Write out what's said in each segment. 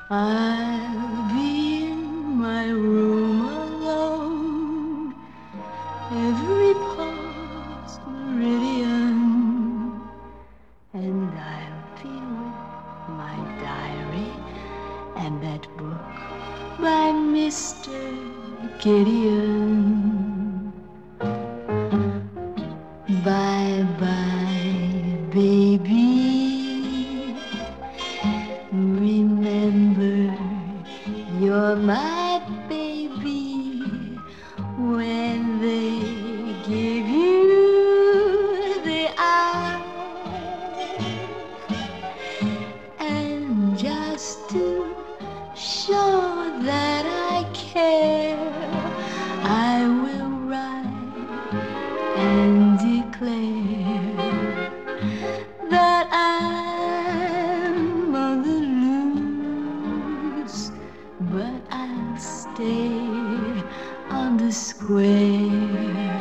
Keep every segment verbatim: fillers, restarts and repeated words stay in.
I'll be in my room alone, every pulse meridian, and I'll be with my diary and that book by Mister Gideon. Bye-bye, baby. Remember, you're my baby. When they give you the eye, and just to show that I care, I will write and declare that I'm on the loose, but I'll stay on the square.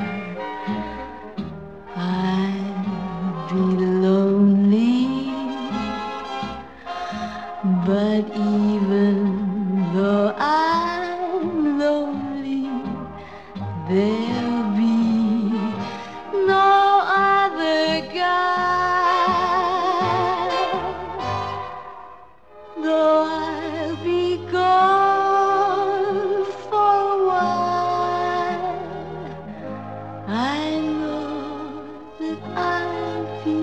I'll be lonely, but even though I'm lonely, there'll be no other guy. Though I'll be gone for a while, I know that I'll be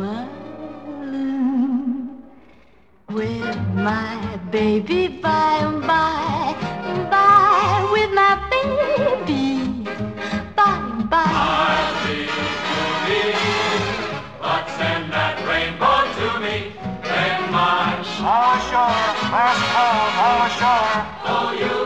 smiling with my baby by and by, by with my baby by and by. I'll be to but send that rainbow to me, then my all ashore, last call, all ashore. oh, you